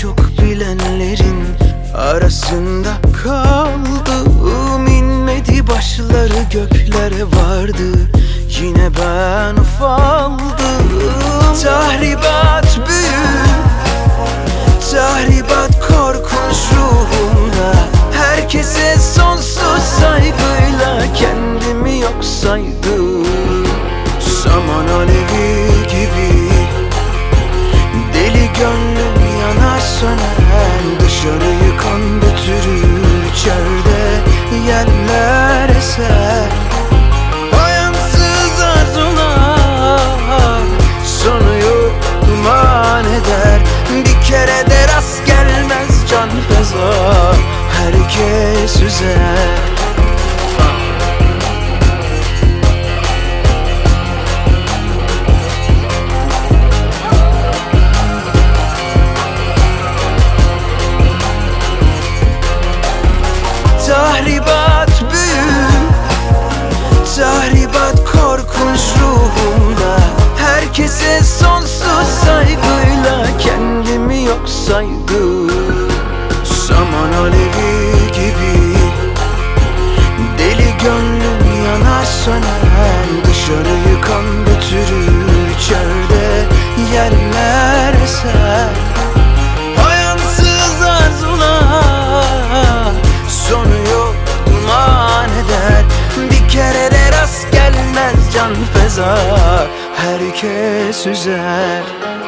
çok bilenlerin arasında kaldım. İnmedi başları göklere vardı, yine ben ufaldım. Tahribat büyük, tahribat korkunç ruhumda. Herkese sonsuz saygıyla kendimi yok saydım. Saman alevi gibi deli gönlüm yanar söner. Dışarıyı kan götürür, içeride yerler eser. Payansız arzular sonu yok duman eder. Bir kere de rast gelmez can feza, herkes üzer. Tahribat büyük, tahribat korkunç ruhumda. Herkese sonsuz saygıyla kendimi yok saydım. Saman alevi gibi deli gönlüm yanar söner. Dışarıyı kan götürür, içeride yerler eser. Payansız arzular sonu yok duman eder. Bir kere de rast gelmez can feza, herkes üzer.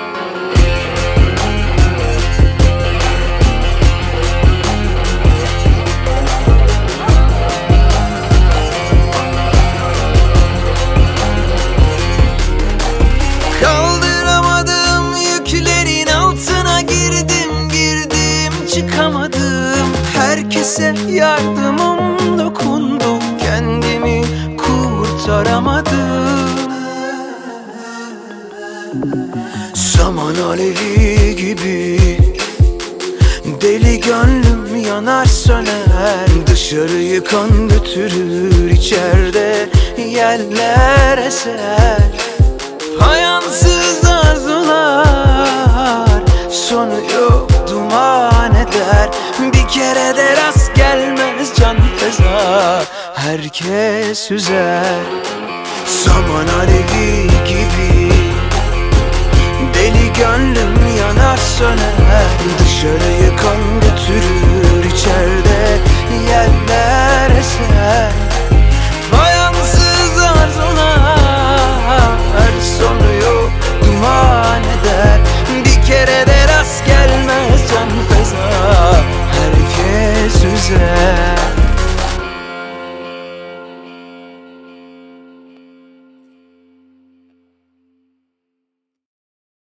Kaldıramadım yüklerin altına girdim, girdim çıkamadım. Herkese yardımım dokundu, kendimi kurtaramadım. Saman alevi gibi deli gönlüm yanar söner. Dışarıyı kan götürür, içeride yerler eser. Payansız arzular sonu yok duman eder. Bir kere de rast gelmez can feza, herkes üzer. Saman alevi gibi deli gönlüm yanar söner. Dışarı